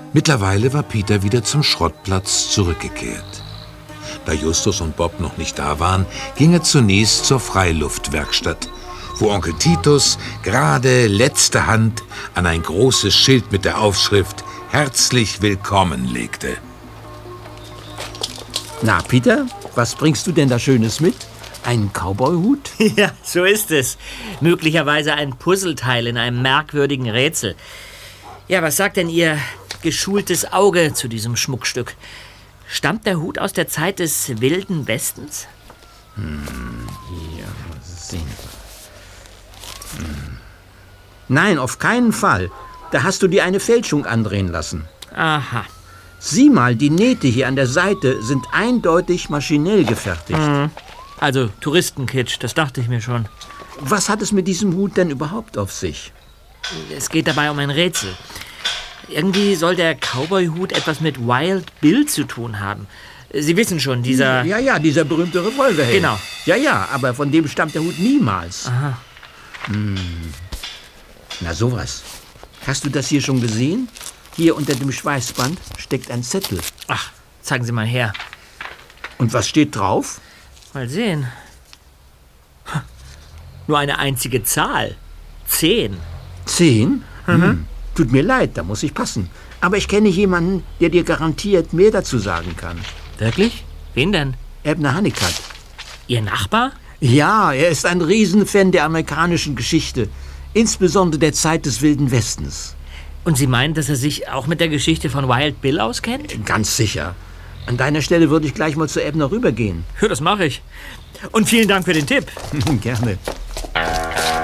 Mittlerweile war Peter wieder zum Schrottplatz zurückgekehrt. Da Justus und Bob noch nicht da waren, ging er zunächst zur Freiluftwerkstatt, wo Onkel Titus gerade letzte Hand an ein großes Schild mit der Aufschrift »Herzlich willkommen« legte. Na, Peter, was bringst du denn da Schönes mit? Einen Cowboy-Hut? Ja, so ist es. Möglicherweise ein Puzzleteil in einem merkwürdigen Rätsel. Ja, was sagt denn Ihr geschultes Auge zu diesem Schmuckstück? Stammt der Hut aus der Zeit des Wilden Westens? Hier, mal sehen. Nein, auf keinen Fall. Da hast du dir eine Fälschung andrehen lassen. Aha. Sieh mal, die Nähte hier an der Seite sind eindeutig maschinell gefertigt. Also Touristenkitsch, das dachte ich mir schon. Was hat es mit diesem Hut denn überhaupt auf sich? Es geht dabei um ein Rätsel. Irgendwie soll der Cowboy-Hut etwas mit Wild Bill zu tun haben. Sie wissen schon, dieser... Ja, dieser berühmte Revolverhelm. Genau. Ja, aber von dem stammt der Hut niemals. Aha. Na sowas. Hast du das hier schon gesehen? Hier unter dem Schweißband steckt ein Zettel. Ach, zeigen Sie mal her. Und was steht drauf? Mal sehen. Nur eine einzige Zahl. 10. 10? Tut mir leid, da muss ich passen. Aber ich kenne jemanden, der dir garantiert mehr dazu sagen kann. Wirklich? Wen denn? Abner Honeycutt. Ihr Nachbar? Ja, er ist ein Riesenfan der amerikanischen Geschichte. Insbesondere der Zeit des Wilden Westens. Und Sie meinen, dass er sich auch mit der Geschichte von Wild Bill auskennt? Ganz sicher. An deiner Stelle würde ich gleich mal zu Abner rübergehen. Ja, das mache ich. Und vielen Dank für den Tipp. Gerne.